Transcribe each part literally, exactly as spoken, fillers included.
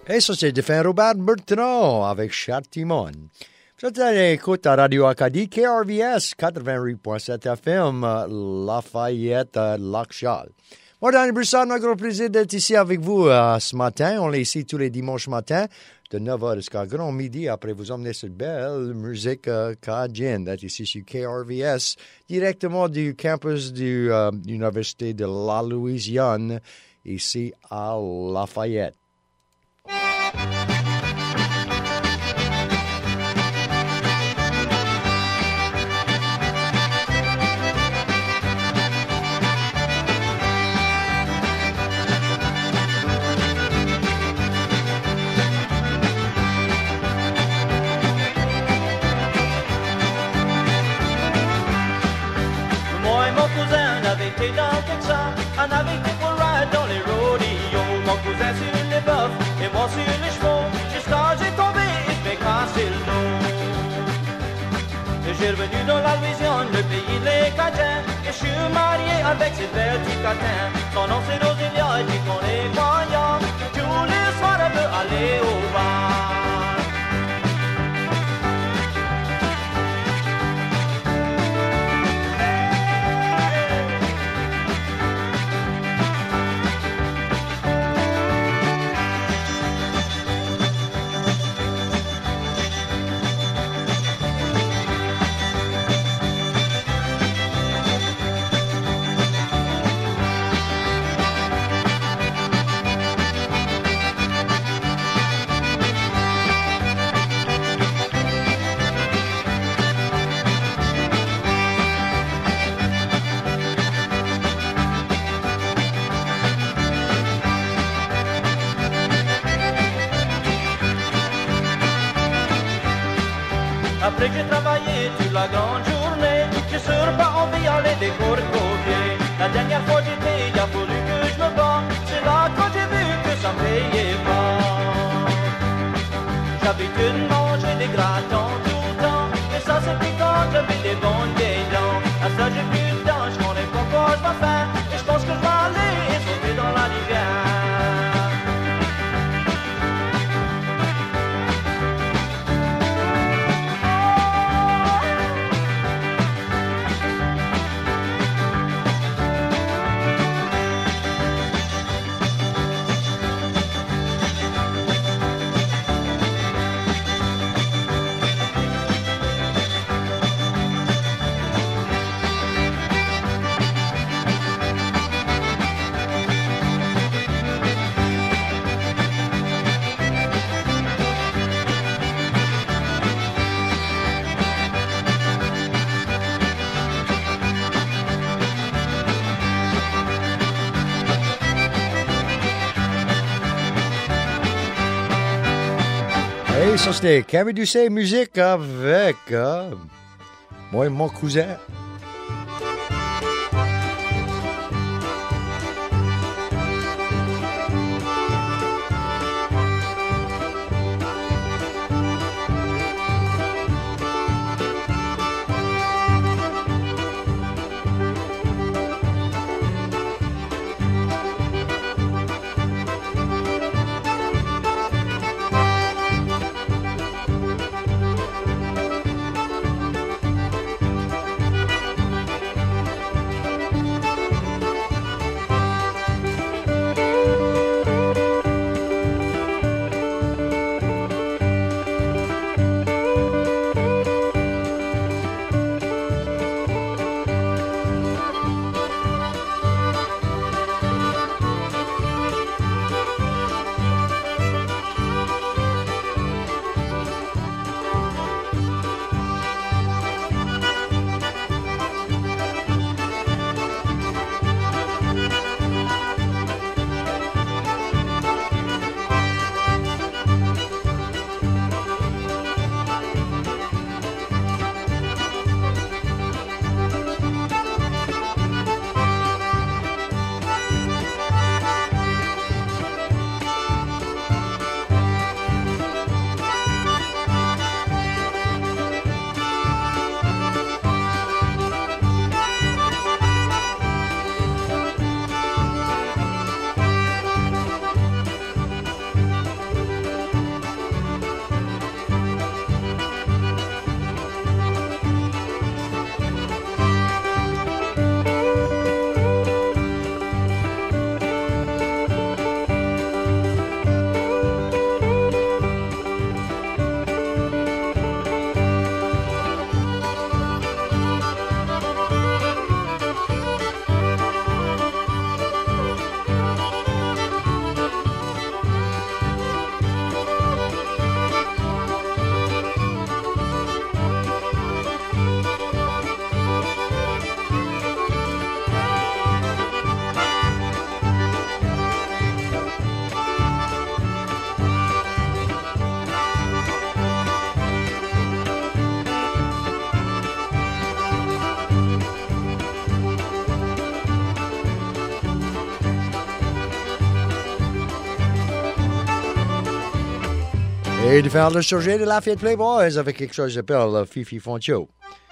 Et ça, c'est de fin Robert Bertrand avec Châtiment. Vous êtes à l'écoute à Radio Acadie, K R V S quatre-vingt-huit point sept F M, Lafayette, Lac-Charles. Moi, Danny Broussard, un gros plaisir d'être ici avec vous euh, ce matin. On est ici tous les dimanches matins, de neuf heures jusqu'à grand midi, après vous emmener cette belle musique euh, cajun, d'être ici sur K R V S, directement du campus de euh, l'Université de la Louisiane, ici à Lafayette. Dans Texas, on avait été pour ride dans les rodeos. Mon cousin sur les bœufs et moi sur les chevaux. Jusqu'à j'ai tombé et je m'ai cassé le dos. J'ai revenu dans la Louisiane, le pays des Cajuns. Et je suis marié avec cette belle petite catin. Son nom c'est Rosélia et puis qu'on est voyant. Tous les soirs elle veut aller au bar. Après que j'ai travaillé toute la grande journée, je sur pas envie d'aller des courts-courriers. La dernière fois j'étais, il a fallu que je me bats. C'est là quand j'ai vu que ça me payait pas. J'avais dû manger des gratons tout le temps, et ça c'était quand j'avais des bonnes vieilles dents. À ça j'ai plus de dents, je connais pas quoi je vais faire, et je pense que je vais aller et sauter dans la rivière. Et ça, c'était Camille Doucet, musique avec euh, moi et mon cousin. Et de faire le sujet de Lafayette Playboys avec quelque chose qui s'appelle Fifi Foncho.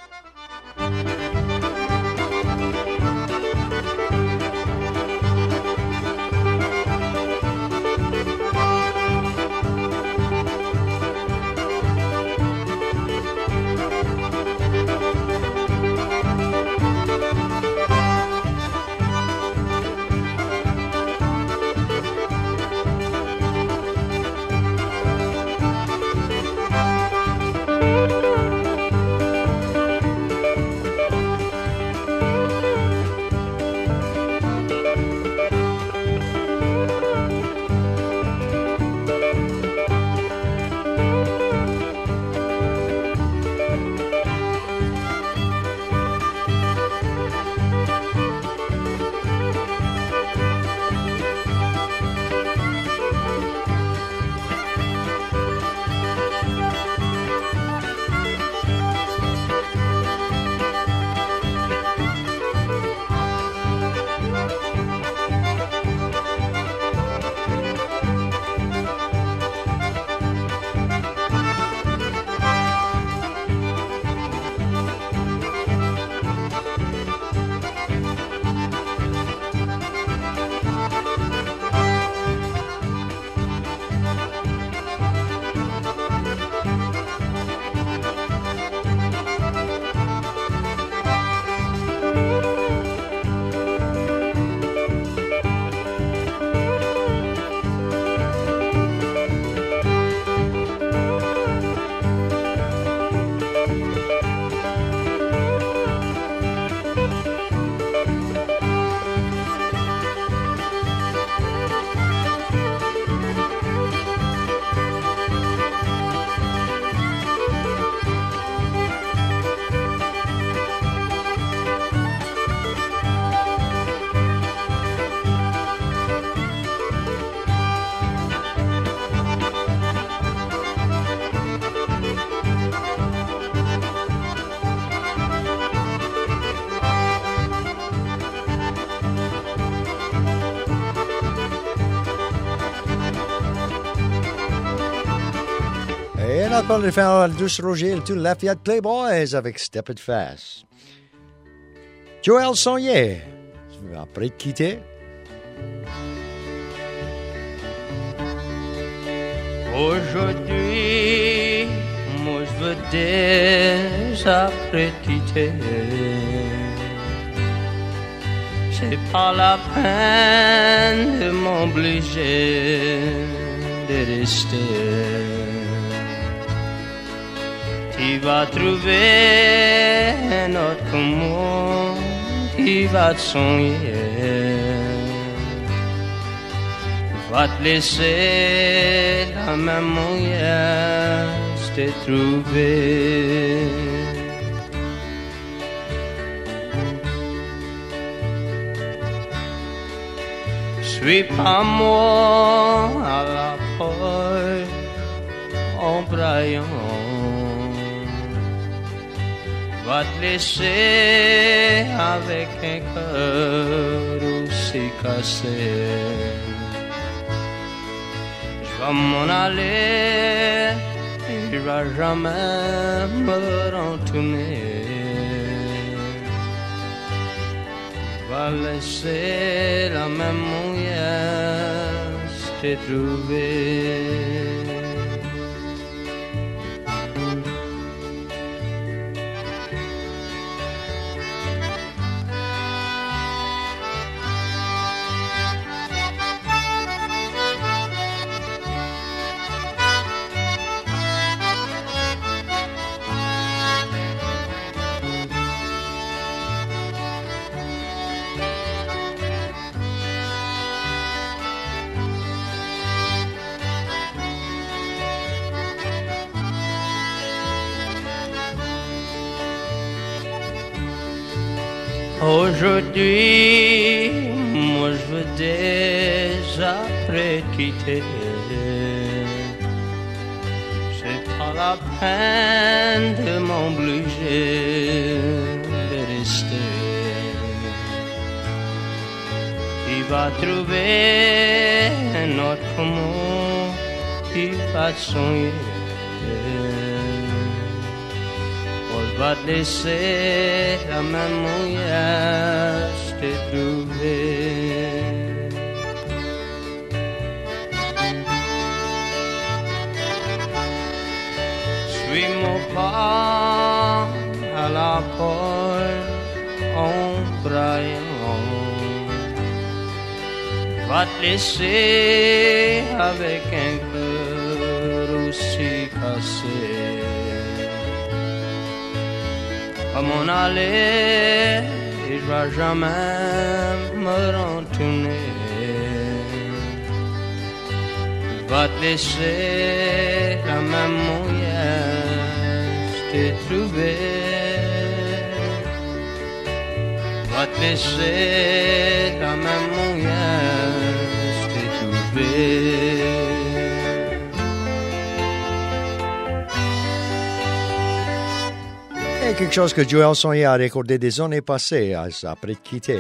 On va de faire le douce Roger, le tout Lafayette Playboys avec Step It Fast. Joël Sonnier, après te quitter. Aujourd'hui, moi je veux déjà après te quitter. C'est pas la peine de m'obliger de rester. Tu vas trouver un autre monde qui va te soigner, va te laisser la même moyen de te trouver. Suis pas moi à la porte en braillant, va te laisser avec un cœur aussi cassé. Je vais m'en aller, il va jamais me retourner. Va laisser la même moyen se trouver. Aujourd'hui, moi je veux déjà après quitter. C'est pas la peine de m'obliger de rester. Tu vas trouver un autre mot qui va soigner. On va te laisser la même mouillage t'es trouvé. Suis mon pas à la porte en braillant. Va te laisser avec un cœur aussi cassé. À mon aller, je vais jamais me retourner. Va te laisser la même mouillage t'ai trouvé. Va te laisser la même mouillage t'ai trouvé. Et quelque chose que Joël Sonnier a recordé des années passées après de quitter.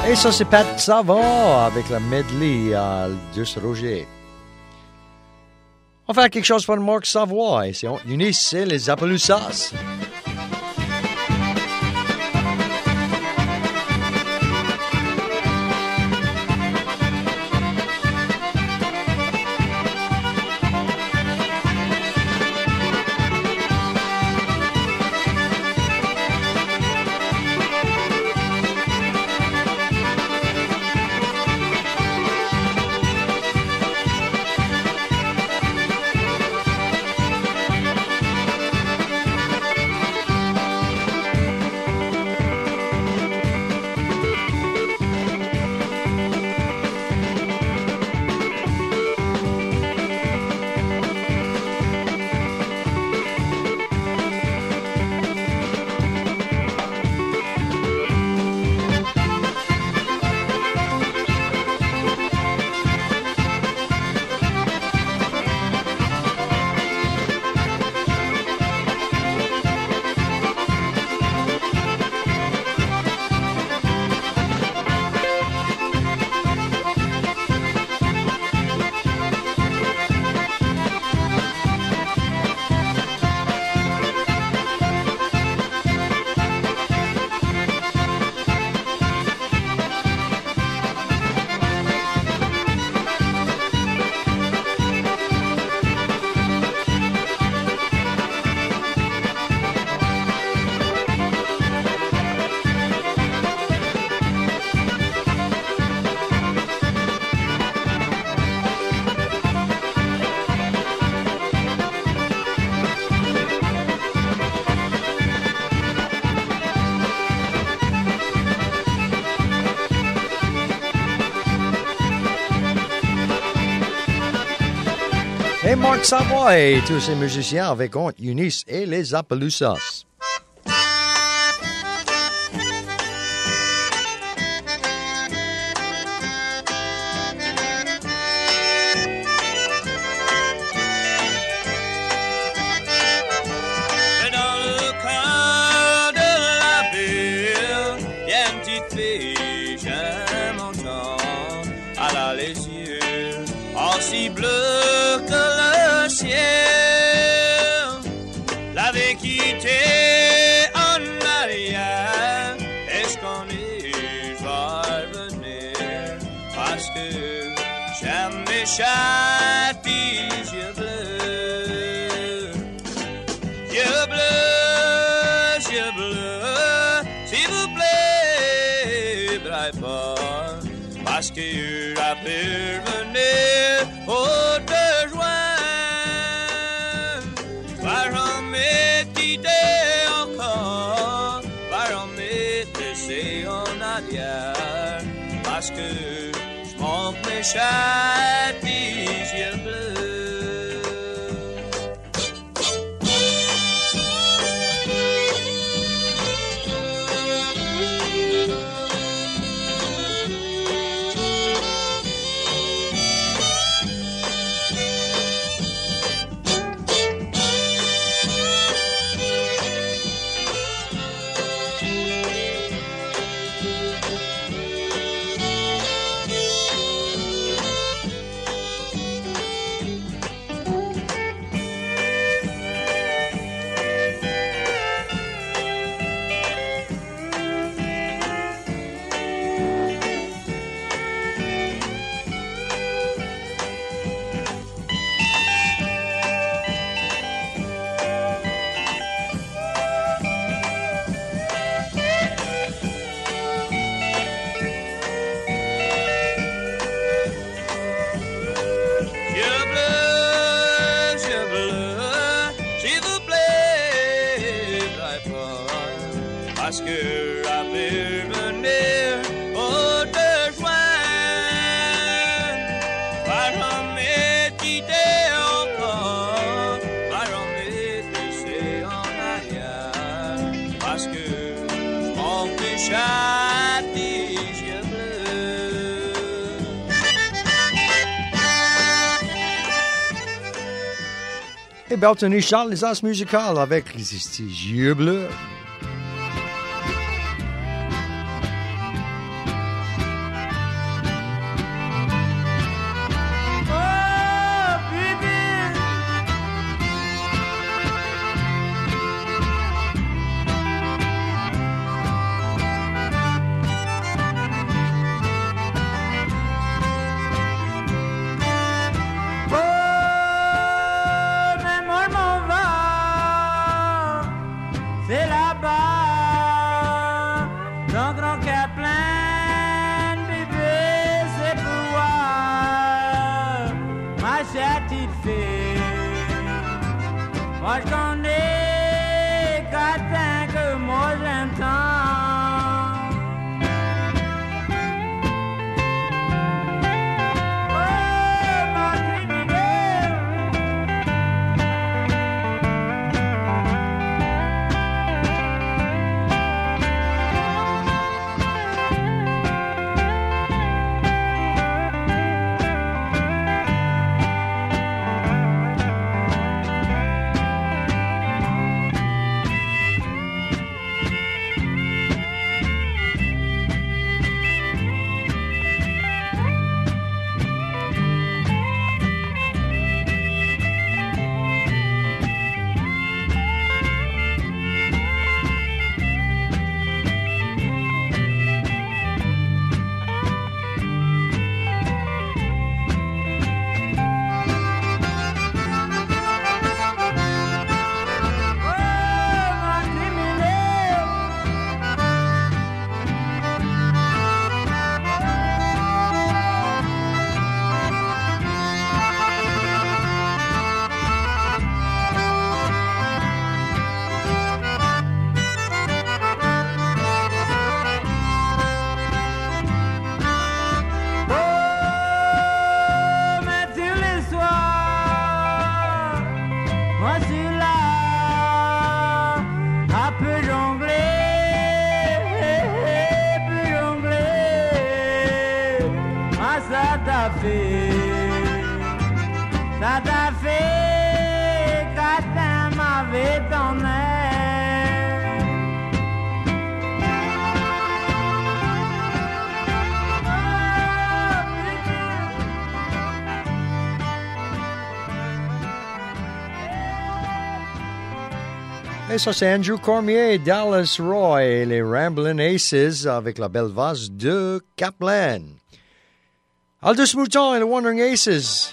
Et ça, c'est Pat Savard avec la medley à Deuce Roger. On va faire quelque chose pour Marc Savoie. Et c'est Eunice, c'est les Appaloosas. Et Marc Savoie et tous ses musiciens avec Aunt Eunice et les Appaloosas. Chat des yeux bleus, yeux bleus, yeux bleus, s'il vous plaît, braille pas, parce que la peur venait au besoin, par en me quitter encore, par en me laisser en arrière, parce que je manque mes chats des yeux bleus. Parce que la paix venait au besoin, par en m'équiter encore, par en m'éteindre en arrière, parce que je manque de chat des yeux bleus. Et Belton Charles, les As musicales avec ces yeux bleus. la petite fille. Moi je connais quatre que moi j'aime tant. Oh, ma criminelle. Ça t'a fait quand m'avait ton air. Et ça, c'est Andrew Cormier, Dallas Roy et les Ramblin' Aces avec la belle voix de Kaplan. Aldous Mouton et les Wandering Aces.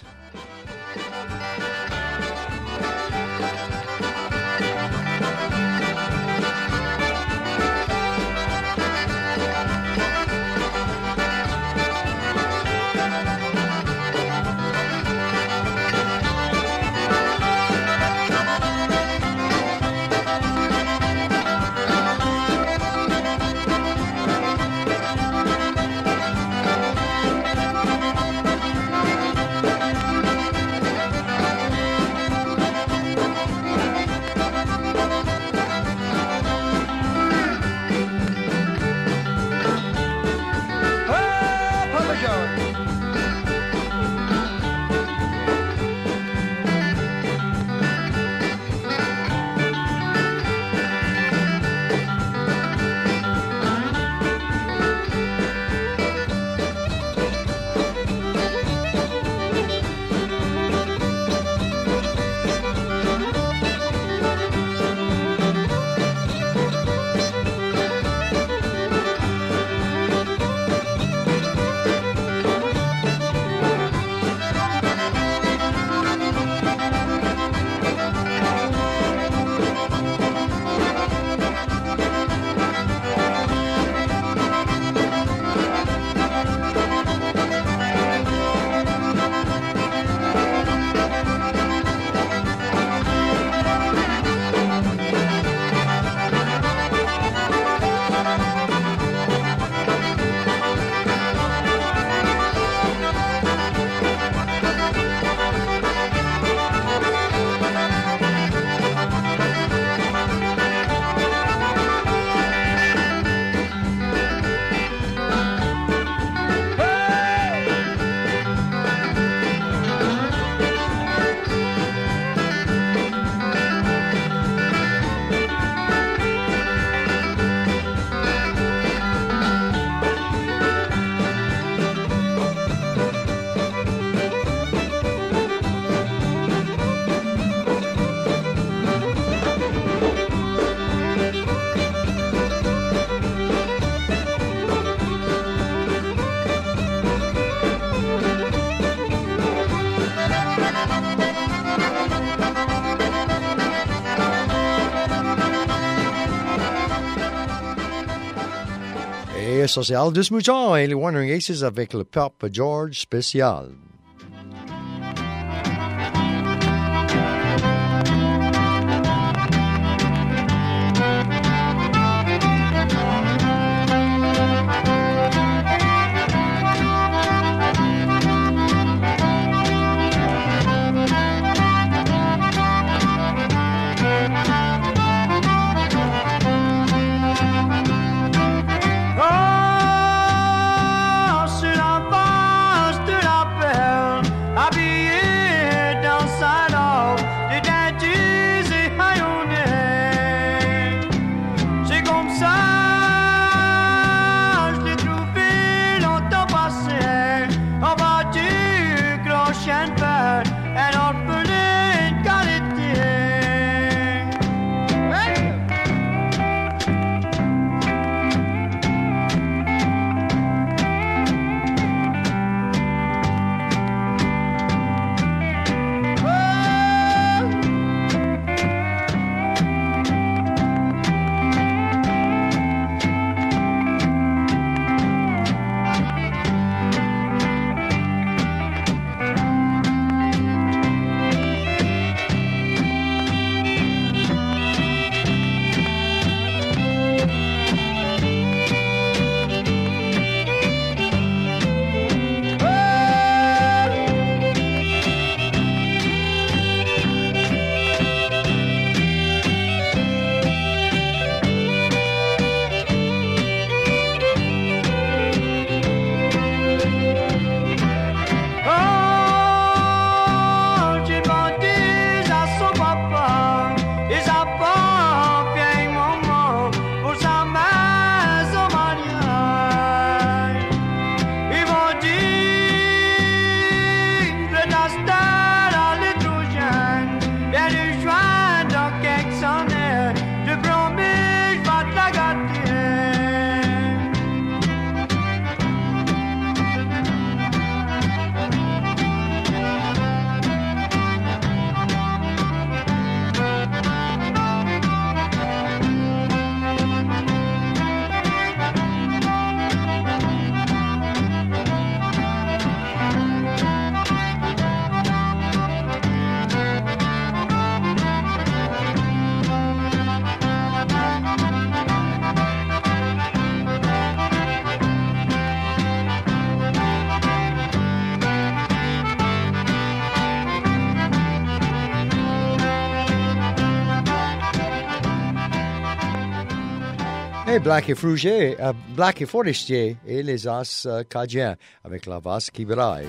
Et ça, c'est Aldous Mouton et les Wandering Aces avec le Papa George spécial. Et Black et Frugier, euh, Black et Forestier et les As euh, Cadiens avec la Vasse qui braille.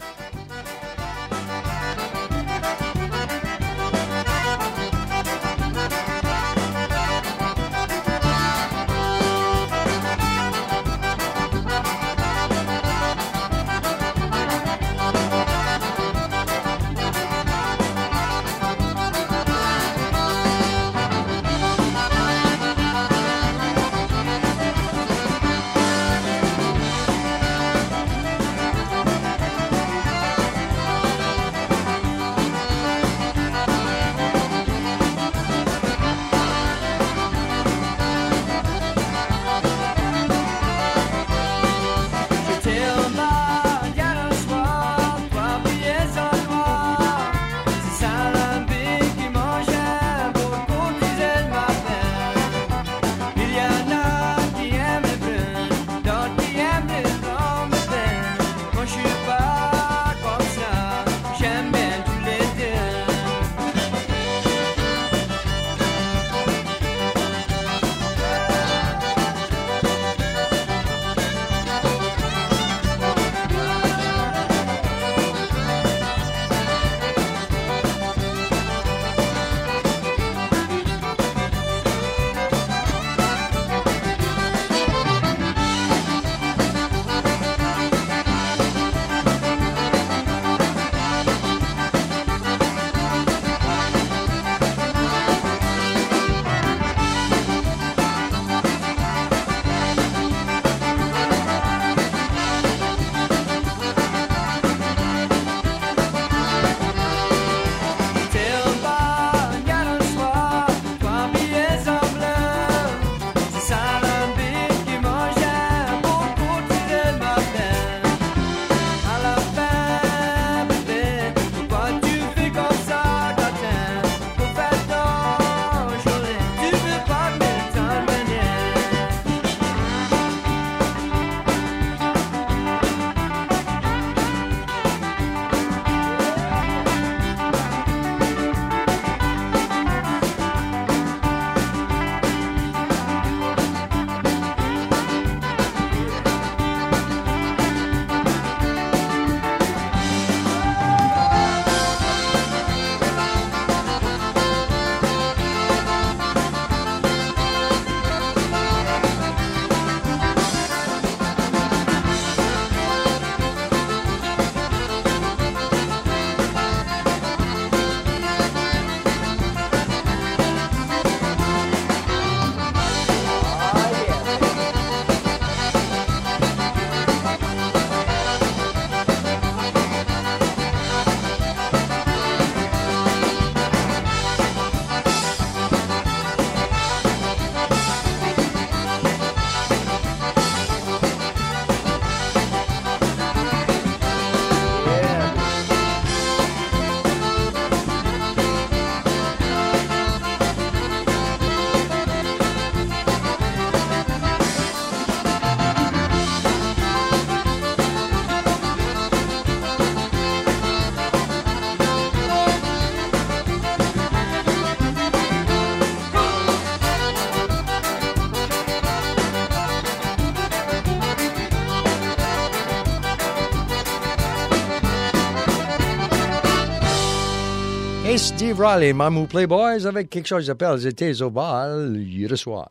Et Steve Riley, Mamou Playboys, avec quelque chose qui s'appelle J'étais au bal hier soir.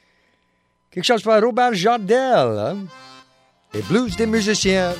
Quelque chose par Robert Jardel, hein? Les blues des musiciens.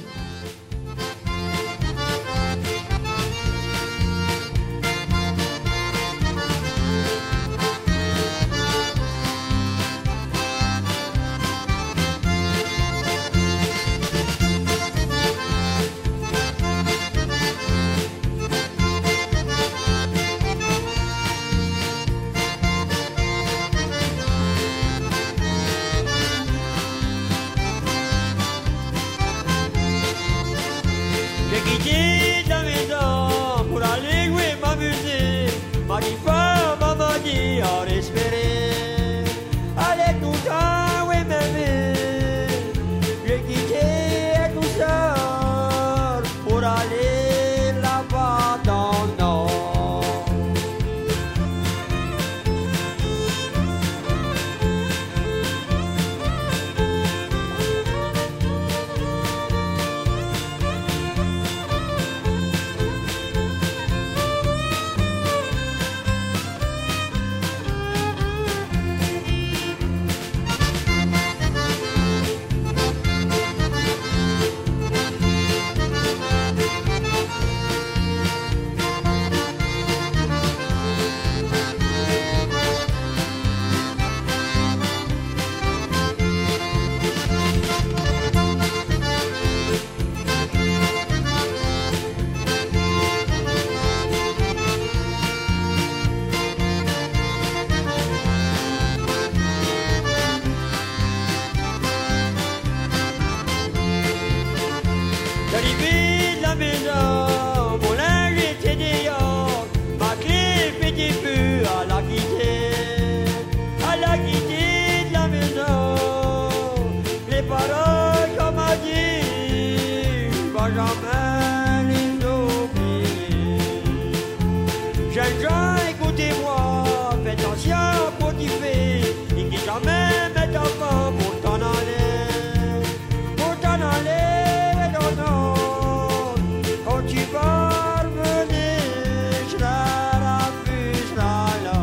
Jeunes gens, écoutez-moi, faites attention pour qui fait, et qui jamais met enfant pour t'en aller, pour t'en aller, non, non, quand tu vas revenir, je la refuse, la la.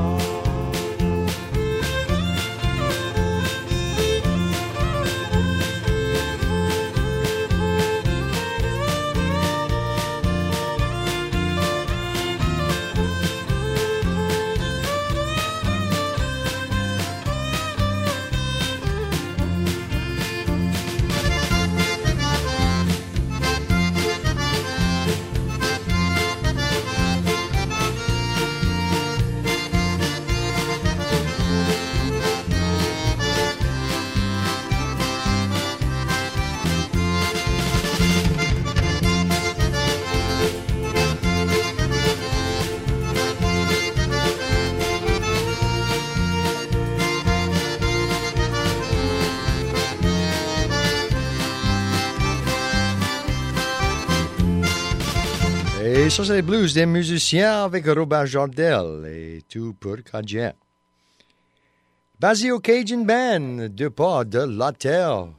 Et ça, c'est les blues des musiciens avec Robert Jardel et tout pour Cajun. Basé au Cajun Band, deux pas de l'hôtel.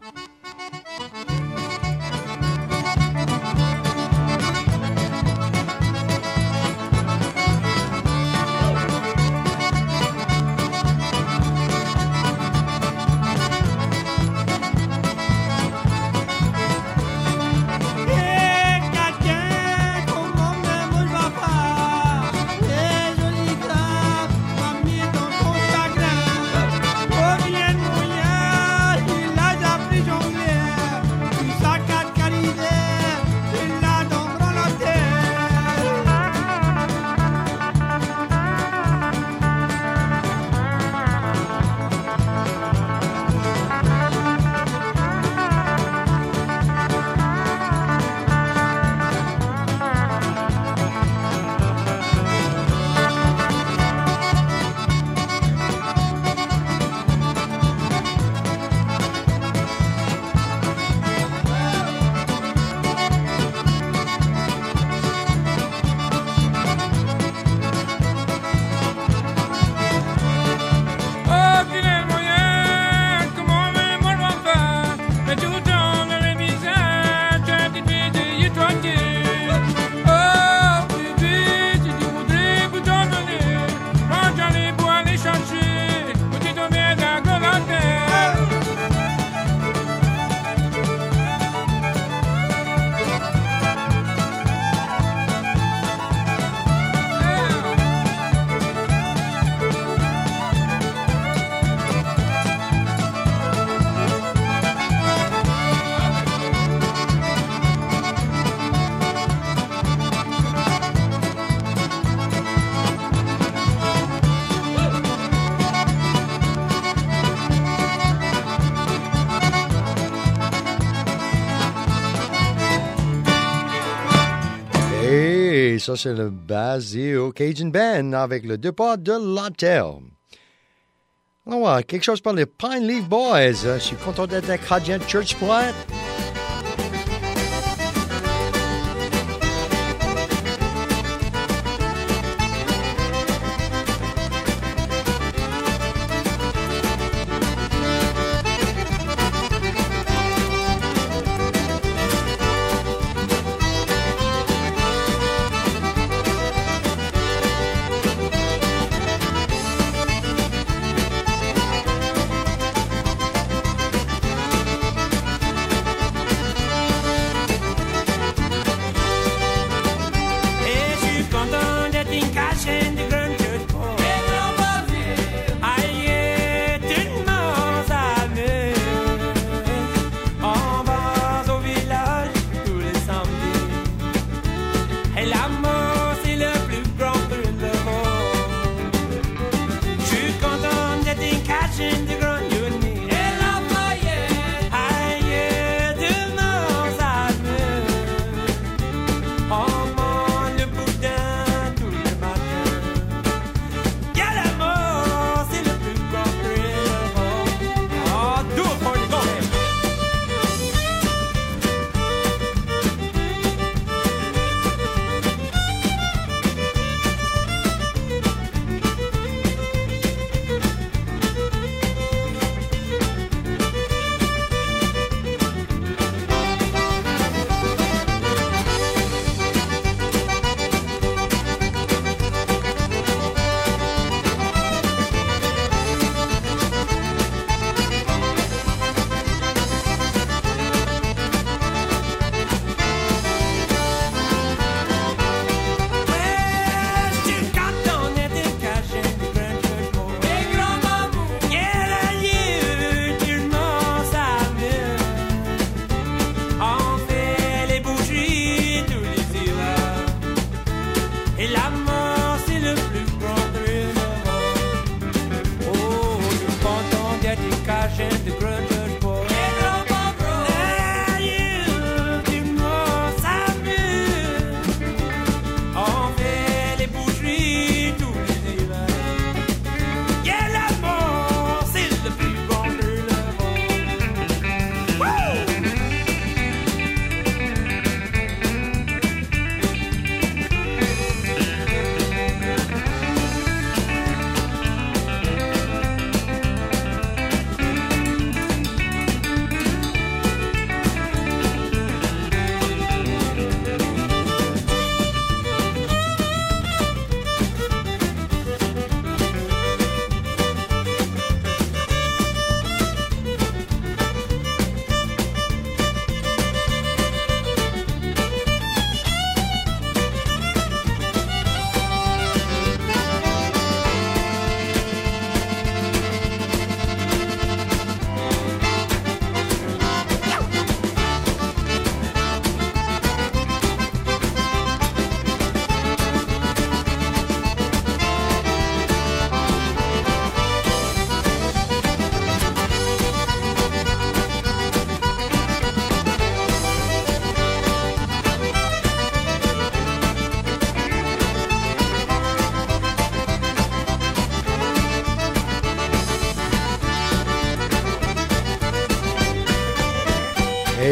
Et ça, c'est le basé au Cajun Band avec le départ de l'hôtel. Alors, quelque chose pour les Pine Leaf Boys. Je suis content d'être à Cajun Church Point.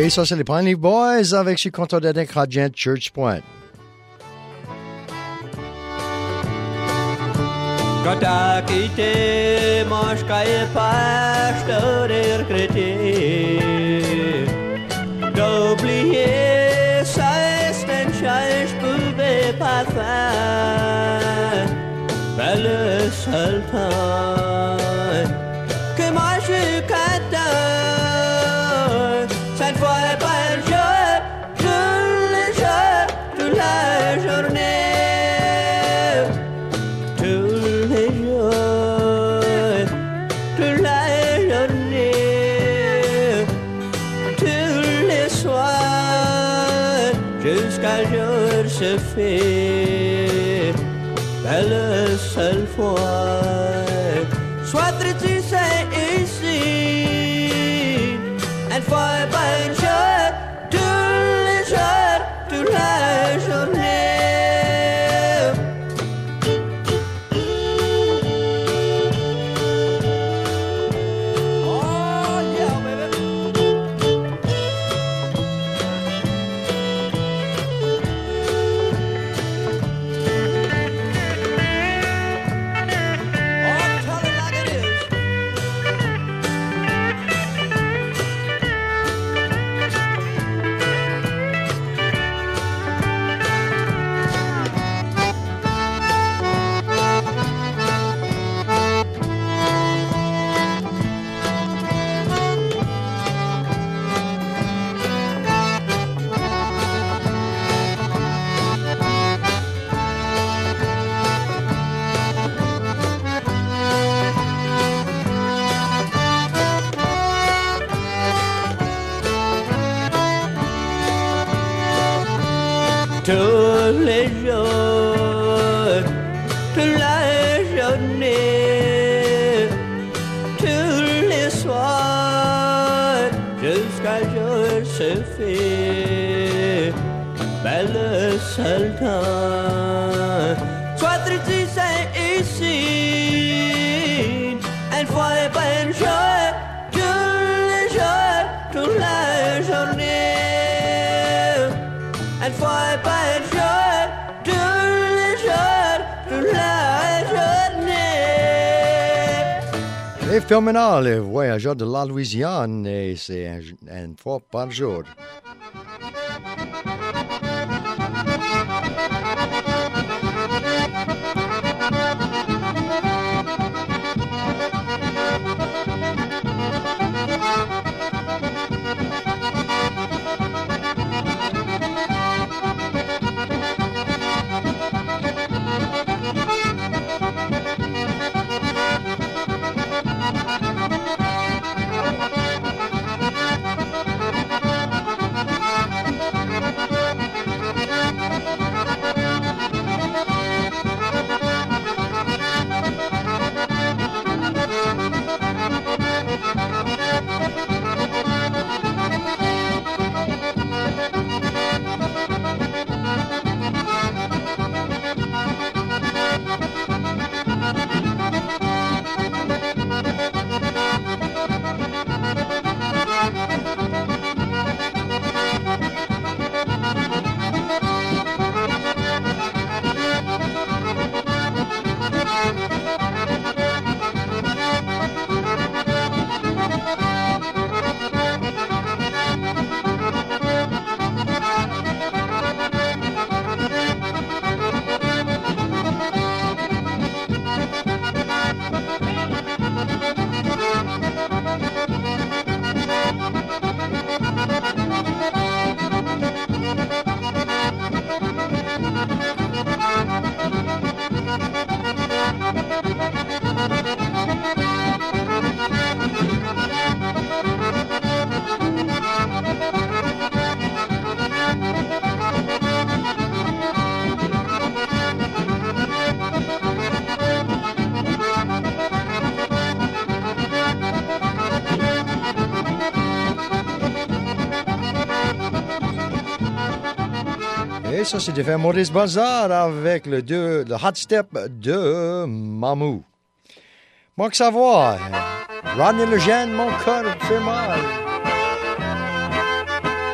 Et ça, c'est les Piney Boys avec Je suis content d'être Radiant Church Point. Quand t'as quitté, moi je caillais pas, je te regrettais. D'oublier, ça c'est une chose, je pouvais pas faire. Mais le seul temps que moi je suis content, cette fois par jour, tous les jours, toute la journée. Jusqu'à jour se fait, mais la seule fois, soit tu sais ici, une fois par jour, tous les jours, toute la journée. Oh yeah, baby. Tous les jours, toute la journée, tous les soirs, jusqu'à jour se fait, mais le seul temps, soit tu sais ici, une fois par jour, tous les jours, toute la journée. Une fois par jour, tous les jours, toute la journée. Et Philomena, le voyageur de la Louisiane, et c'est un, une fois par jour. Et ça, c'était fait Maurice Bazar avec le, deux, le hot step de Mamou. Marc Savoie, Rodney Legendre, mon cœur fait mal.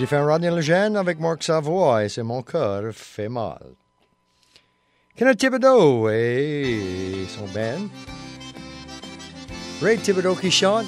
faire Radio Legend avec Marc Savoie et c'est Mon cœur fait mal. Kenneth Thibodeau et son band. Ray Thibodeau qui chante.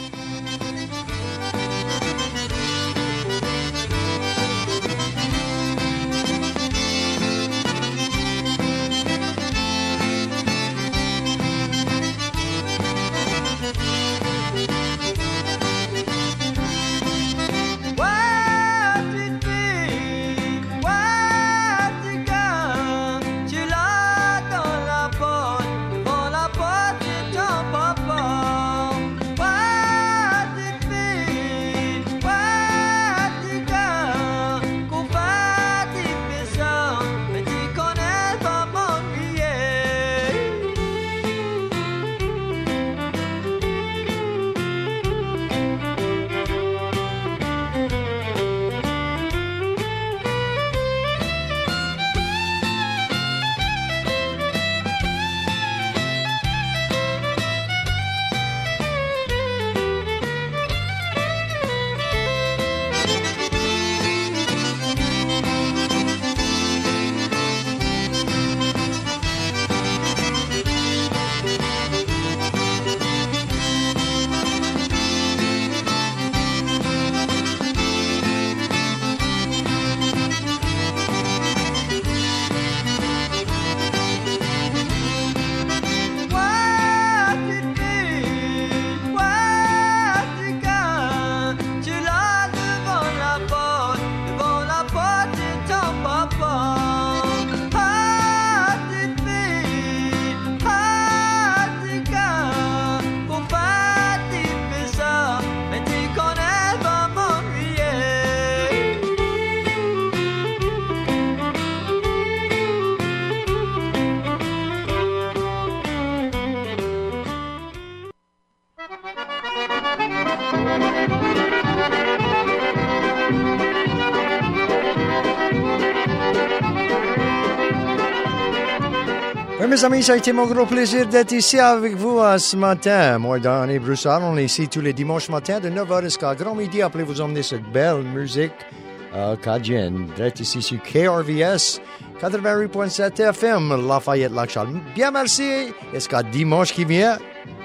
Oui, mes amis, ça a été mon gros plaisir d'être ici avec vous euh, ce matin. Moi, Danny Broussard, on est ici tous les dimanches matins de neuf heures jusqu'à grand midi. Appelez vous emmener cette belle musique euh, cajun. D'être ici sur K R V S quatre-vingt-huit point sept F M, Lafayette Lac-Charles. Bien, merci. Jusqu'à dimanche qui vient.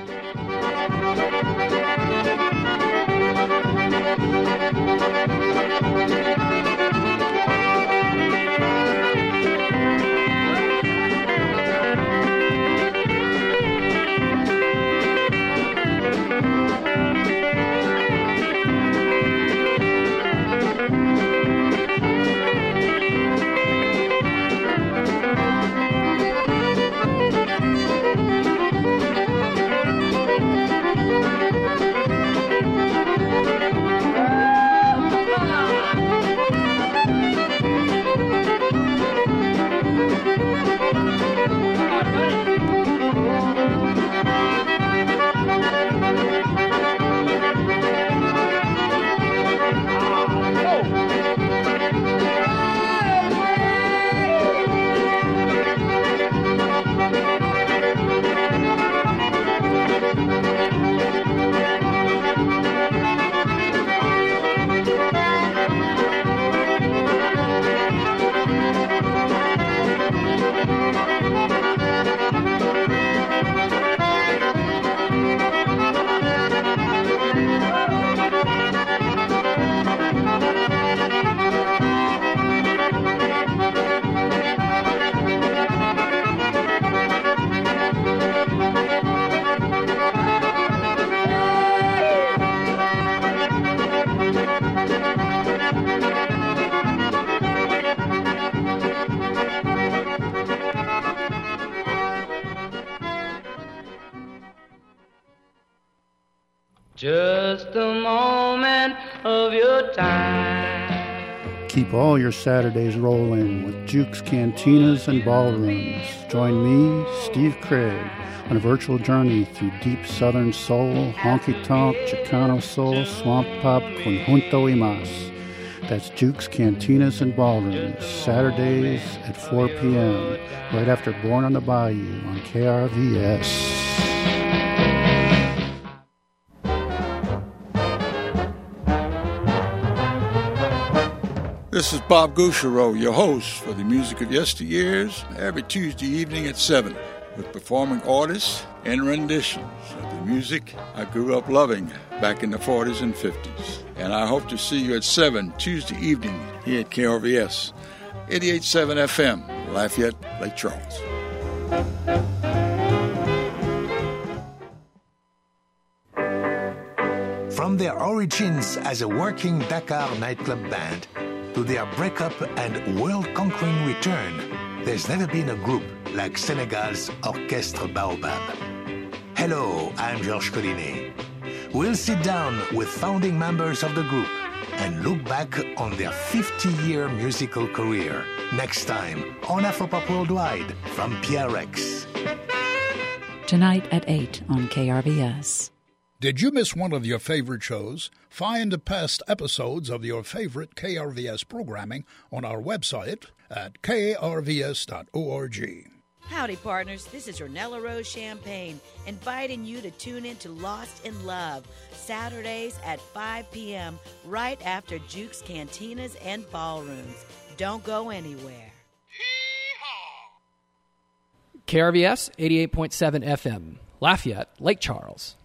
Just a moment of your time. Keep all your Saturdays rolling with Jukes Cantinas and Ballrooms. Join me, Steve Craig, on a virtual journey through deep Southern soul, honky-tonk, Chicano soul, swamp pop, conjunto y más. That's Jukes Cantinas and Ballrooms, Saturdays at four p.m., right after Born on the Bayou on K R V S. This is Bob Gouchereau, your host for the Music of Yesteryears, every Tuesday evening at seven, with performing artists and renditions of the music I grew up loving back in the forties and fifties. And I hope to see you at seven Tuesday evening here at K R V S, eighty-eight point seven F M, Lafayette, Lake Charles. From their origins as a working Dakar nightclub band to their breakup and world-conquering return, there's never been a group like Senegal's Orchestre Baobab. Hello, I'm Georges Collinet. We'll sit down with founding members of the group and look back on their fifty-year musical career. Next time on Afropop Worldwide from P R X. Tonight at eight on K R V S. Did you miss one of your favorite shows? Find past episodes of your favorite K R V S programming on our website at k r v s dot org. Howdy, partners. This is Ornella Rose Champagne, inviting you to tune in to Lost in Love, Saturdays at five p.m., right after Jukes Cantinas and Ballrooms. Don't go anywhere. K R V S, eighty-eight point seven F M, Lafayette, Lake Charles.